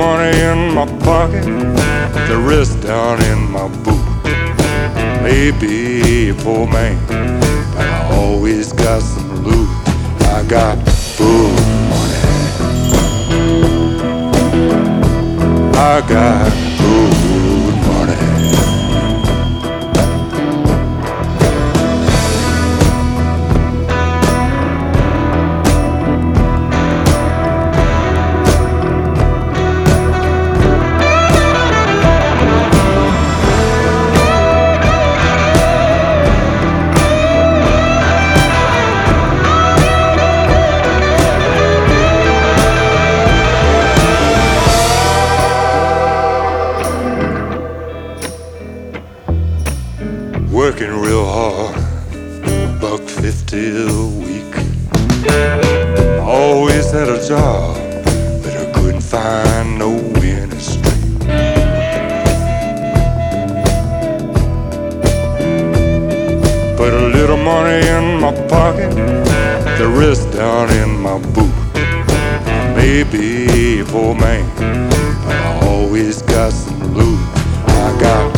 money in my pocket, the rest down in my boot. Maybe a poor man, but I always got some loot. I got good money. I got good money. Working real hard, $1.50 a week. Always had a job, but I couldn't find no winning streak. Put a little money in my pocket, the rest down in my boot. I may be a poor man, but I always got some loot. I got